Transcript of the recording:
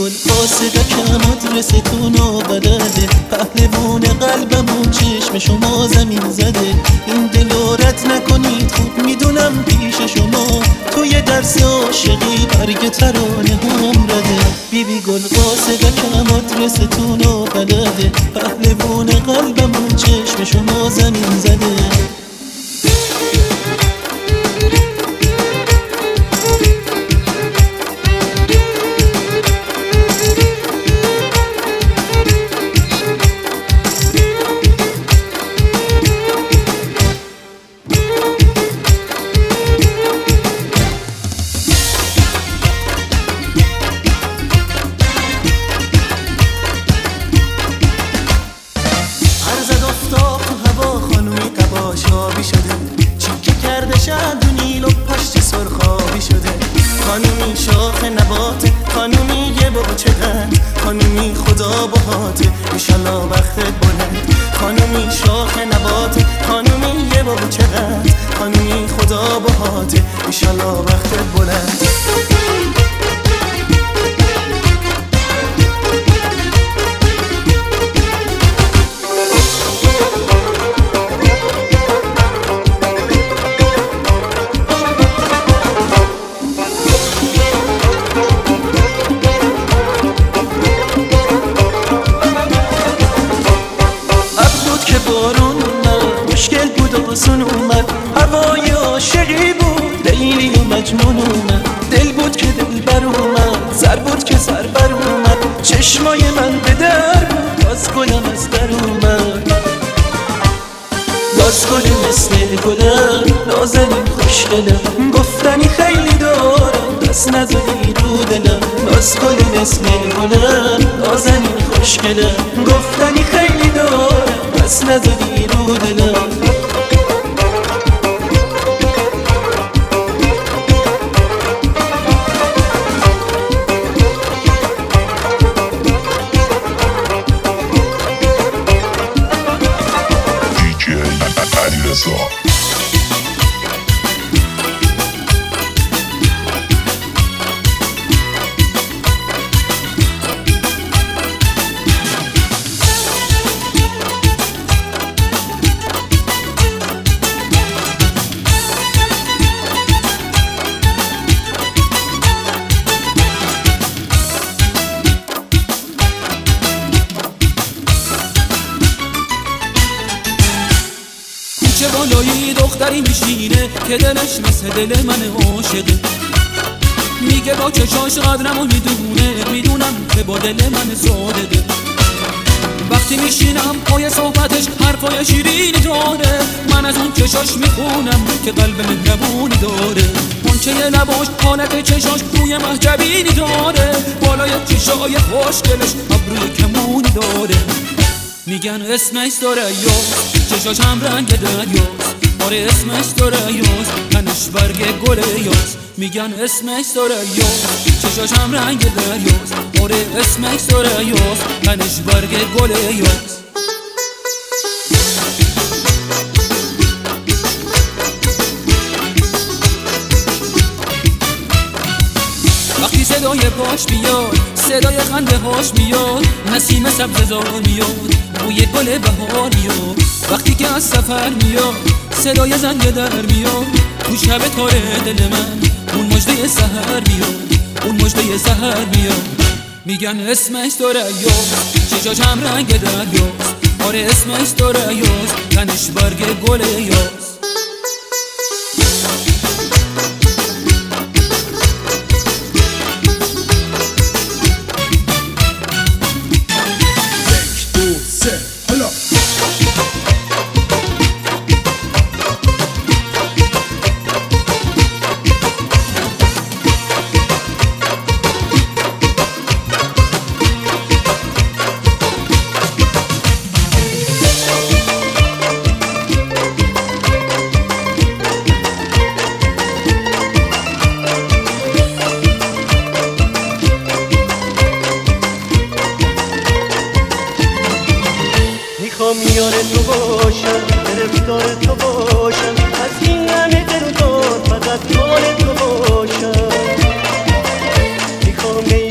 گل قاصدکم آدرستونو بلده، پهلوون قلبمون چشم شما زمین زده. این دلو رد نکنید خوب میدونم پیش شما توی درس عاشقی برگ ترانه هم رده. بیبی گل قاصدکم آدرستونو بلده، پهلوون قلبمون چشم شما زمین زده. خانومی شاخ نباته، خانومی یه بابا چقدر، خانومی خدا باهاته ایشالله بختت بلند. خانومی شاخ نباته، خانومی یه بابا چقدر، خانومی خدا باهاته ایشالله بختت بلند. مشکل بود آسون اومد، هوای عاشقی بود، لیلی و مجنون اومد. دل بود که دل بر اومد، سر بود که سر بر اومد. چشمای من به در بود، باز گلم از در اومد. باز گل مثل گلم، نازنین خوشگلم، گفتنی خیلی دارم دست نزدی رو دلم. باز گل مثل گلم، نازنین خوشگلم، گفتنی خیلی دارم دست نزدی رو دلم. چه بالایی دختری میشینه که دلش مثل دل من عاشقه. میگه با چشاش قدرمو میدونم که با دل من ساده. وقتی میشینم پای صحبتش حرفای شیرینی داره، من از اون چشاش میخونم که قلب مهربونی داره. منچه لباش حالت چشاش روی محجبینی داره، بالای چشای خوشگلش ابروی کمونی داره. میگن اسمش دریاست، چشاش هم رنگ دریاست. آره اسمش دریاست، تنش برگ گل یاست. میگن اسمش دریاست، چشاش هم رنگ دریاست. آره اسمش دریاست، تنش برگ گل یاست. وقتی صدای پاش بیاد، صدای خنده هاش میاد، نسیم سبززار میاد، بوی گل بهار میاد. وقتی که از سفر میاد، صدای زنگ در میاد، تو شب تاره دل من اون مژده سحر میاد، اون مژده سحر میاد. میگن اسمش دریاست، چشاش هم رنگ دریاست. آره اسمش دریاست، تنش برگ گل یاست. میخوام یار تو باشم، گرفتار تو باشم، از این همه دلدار فقط یار تو باشم. میخوام